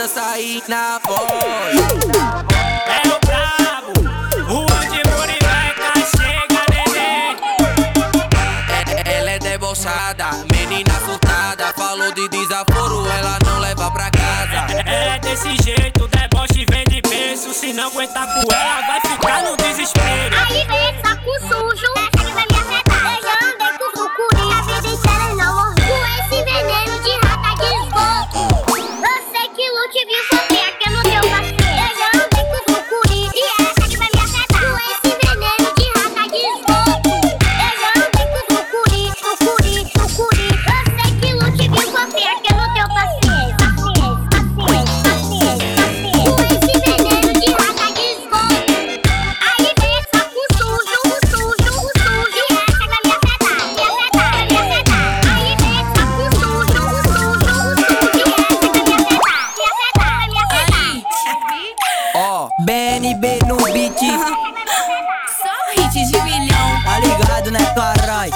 dança aí na voz. É o brabo, Rua de Muribeca, chega neném. Ela é debochada, menina surtada. Falou de desaforo, ela não leva pra casa. Ela é desse jeito, deboche vem de berço. Se não aguentar com ela, vai ficar no desespero. Aí vem saco sujo, essa que vai me afetar. Eu já andei com sucuri, a vida inteira não morri com esse veneno de rata de esgoto. Eu sei que Lute viu você aqui no teu parceiro. Eu já andei com sucuri, e essa que vai me afetar. Com esse veneno de rata de esgoto. Eu já andei com sucuri. Eu sei que Lute viu você aqui no teu parceiro. Com esse veneno de rata de esgoto. Aí vem saco sujo, e essa que vai me afetar, me afetar. Aí vem saco sujo, e essa que vai me afetar, me afetar. Ó, BNB no beat. Só hits de milhão. Tá ligado, né, carai?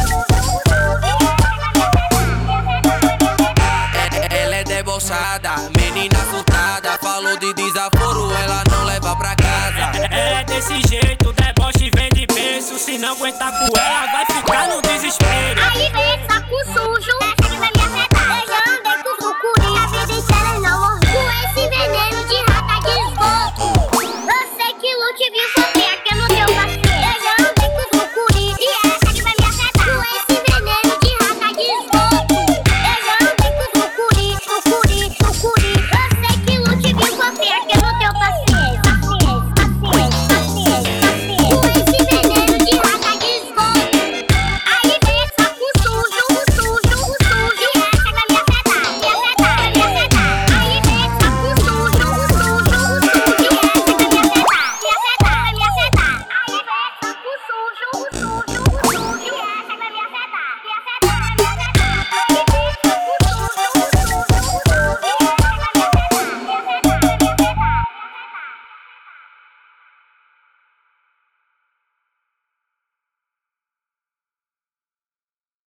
Ela é debochada, menina surtada. Falou de desaforo, ela não leva pra casa. Ela é desse jeito, deboche vem de berço. Se não aguentar com ela, vai